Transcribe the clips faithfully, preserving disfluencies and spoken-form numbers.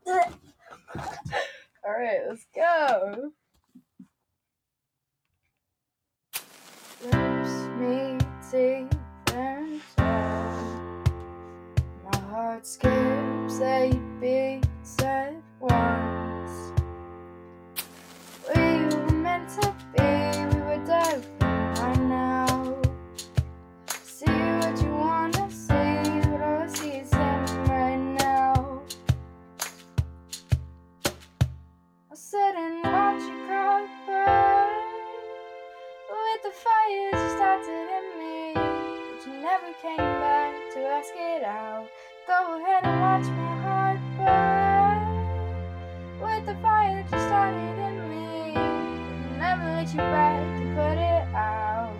Alright, let's go. Lips meet teeth and tongue. My heart skips eight beats at once. We were meant to be, we were different by now. See what you wanna see, but all I see is him right now. I'll sit and watch you cry burn with the fire you started in me, but you never came back to ask it out. Go ahead and watch my heart burn with the fire that you started in me, but I'll never let you back to put it out.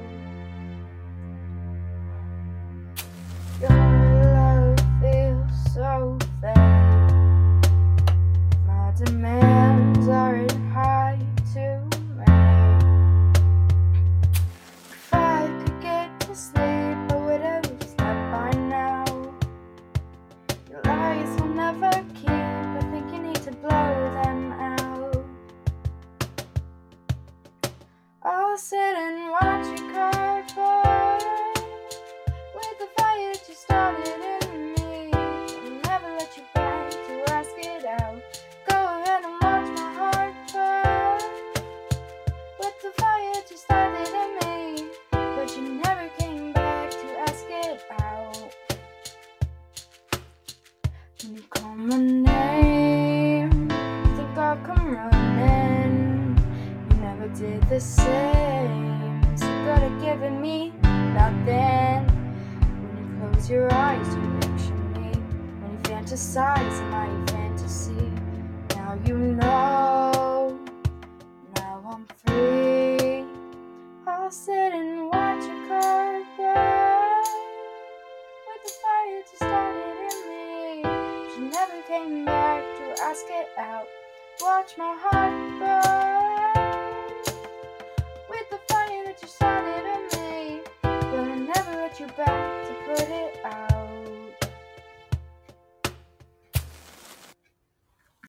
Your love feels so fake. My demands aren't high to make. If I could get to sleep, I would have slept by now. Your lies will never keep, I think you need to blow them out. I'll sit and watch you cry burn with the fire that you started in me. I'll never let you back to ask it out. Go ahead and watch my heart burn with the fire that you started in me, but you never came back to ask it out. When you call my name, I think I'll come running. You never did the same, so good at giving me nothing. When you close your eyes, you picture me. When you fantasize in my fantasy, now you know, now I'm free. I'll sit and watch your car burn with the fire that you started in me, but you never came back to ask it out. Watch my heart burn with the fire that you started in me, but I'll never let you back